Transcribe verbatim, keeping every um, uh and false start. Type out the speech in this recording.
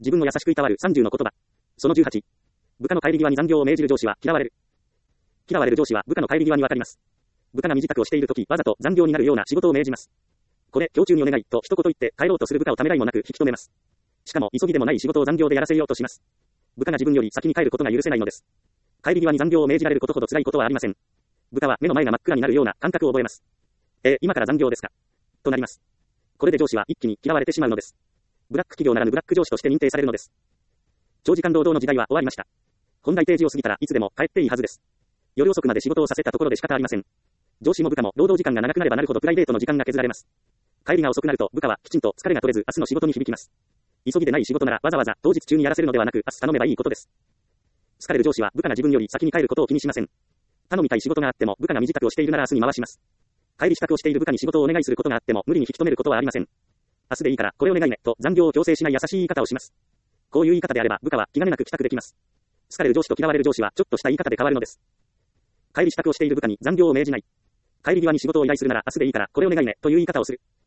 自分を優しくいたわるさんじゅうの言葉。そのじゅうはち。部下の帰り際に残業を命じる上司は嫌われる。嫌われる上司は部下の帰り際にわかります。部下が身支度をしているとき、わざと残業になるような仕事を命じます。これ、今日中にお願いと一言言って帰ろうとする部下をためらいもなく引き止めます。しかも、急ぎでもない仕事を残業でやらせようとします。部下が自分より先に帰ることが許せないのです。帰り際に残業を命じられることほど辛いことはありません。部下は目の前が真っ暗になるような感覚を覚えます。えー、今から残業ですかとなります。これで上司は一気に嫌われてしまうのです。ブラック企業ならぬブラック上司として認定されるのです。長時間労働の時代は終わりました。本来定時を過ぎたらいつでも帰っていいはずです。夜遅くまで仕事をさせたところで仕方ありません。上司も部下も労働時間が長くなればなるほどプライベートの時間が削られます。帰りが遅くなると部下はきちんと疲れが取れず明日の仕事に響きます。急ぎでない仕事ならわざわざ当日中にやらせるのではなく明日頼めばいいことです。疲れる上司は部下が自分より先に帰ることを気にしません。頼みたい仕事があっても部下が身支度をしているなら明日に回します。帰り支度をしている部下に仕事をお願いすることがあっても無理に引き止めることはありません。明日でいいからこれお願いねと残業を強制しない優しい言い方をします。こういう言い方であれば部下は気兼ねなく帰宅できます。疲れる上司と嫌われる上司はちょっとした言い方で変わるのです。帰り支度をしている部下に残業を命じない。帰り際に仕事を依頼するなら明日でいいからこれお願いねという言い方をする。